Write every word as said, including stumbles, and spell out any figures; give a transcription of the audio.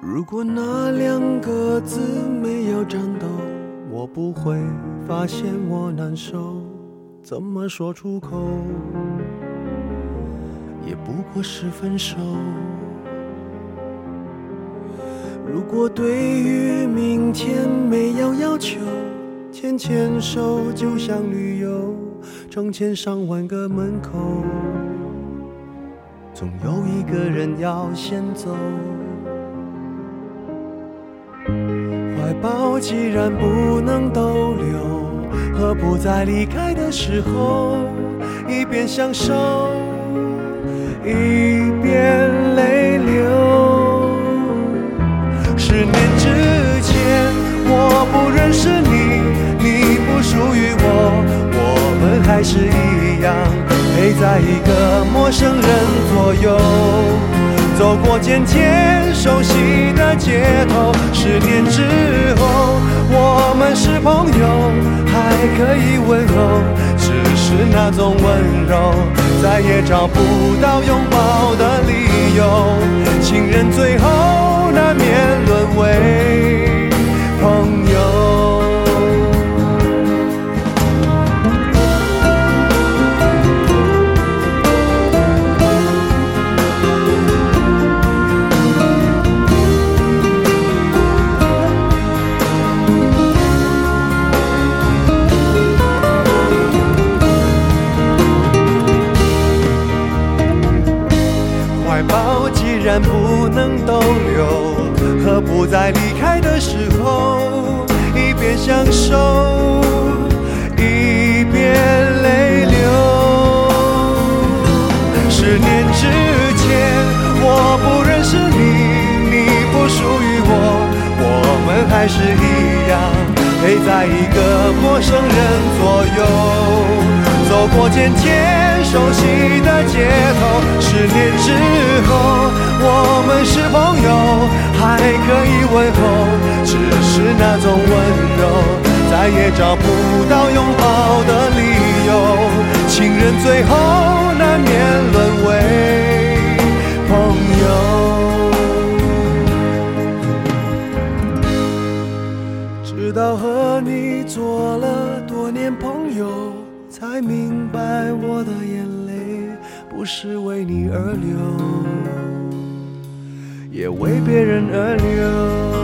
如果那两个字没有颤抖，我不会发现我难受，怎么说出口，也不过是分手。如果对于明天没有要求，牵牵手就像旅游，成千上万个门口，总有一个人要先走。怀抱既然不能逗留，何不在离开的时候一边享受一边泪流。十年之前我不认识你，你不属于我，我们还是一样陪在一个陌生人左右，走过渐渐熟悉的街头。十年之后我们是朋友，还可以问候，只是那种温柔再也找不到拥抱的理由。情人最后难免沦为朋友。既然不能逗留，何不在离开的时候一边享受一边泪流。十年之前我不认识你，你不属于我，我们还是一样陪在一个陌生人左右，走过渐渐熟悉的街头。十年之后我们是朋友，还可以问候，只是那种温柔再也找不到拥抱的理由。情人最后难免沦为朋友。直到和你做了多年朋友，才明白我的眼泪不是为你而流，也为别人而流。